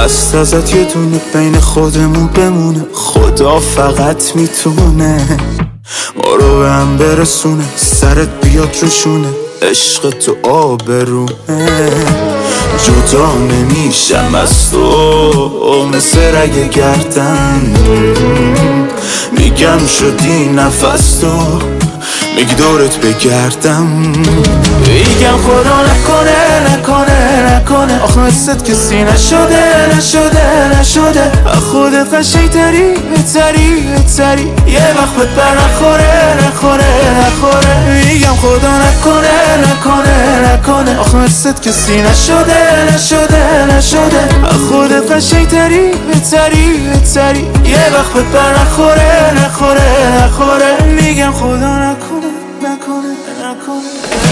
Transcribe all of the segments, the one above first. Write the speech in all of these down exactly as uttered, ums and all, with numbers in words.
هست ازت یه دونه بین خودمون بمونه. خدا فقط میتونه ما رو به هم برسونه، سرت بیاد روشونه، عشق تو آبرومه. جدا نمیشم از تو مثل رگ گردن، میگم شدی نفس تو، میگی دورت بگردم. میگم خدا نکنه نکنه نکنه آخه مثلت کسی نشده نشده نشده. خودت قشنگ تری بهتری بهتری، یه وقت بهت بر نخوره نخوره نخوره. میگم خدا نکنه نکنه نکنه آخه مثلت کسی نشده نشده نشده. خودت قشنگ تری بهتری بهتری، یه وقت بهت بر نخوره نخوره نخوره. میگم خدا نکنه نکنه نکنه.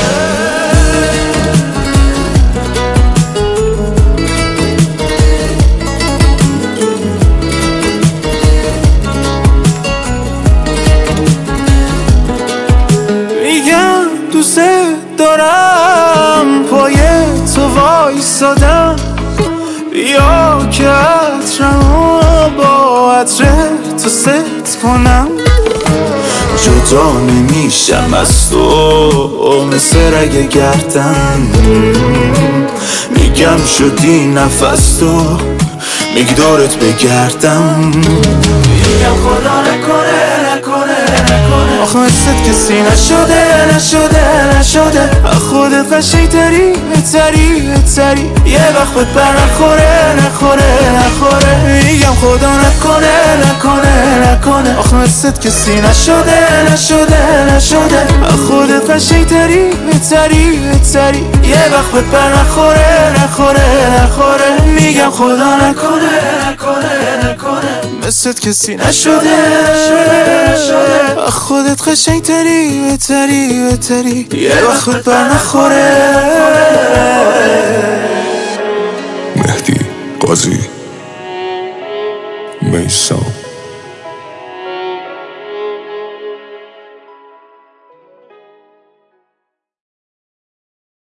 میگم دوست دارم پای تو وایسادم، بیا که عطرمو با عطر تو ست کنم. جدا نمیشم از تو مثل رگ گردن، میگم شدی نفس تو، میگی دورت بگردم. میگم خدا نکنه نکنه نکنه آخه مثلت کسی نشده نشده نشده. خودت قشنگ تری بهتری بهتری، یه وقت بهت بر نخوره نخوره نخوره. میگم خدا نکنه نکنه نکنه آخه مثلت کسی نشده نشده نشده. خودت قشنگ تری بهتری بهتری، یه وقت بهت بر نخوره نخوره نخوره. میگم خدا نکنه نکنه نکنه مثلت کسی نشده نشده. خودت قشنگ تری بهتری بهتری، یه وقت بهت بر نخوره. مهدی قاضی میثم.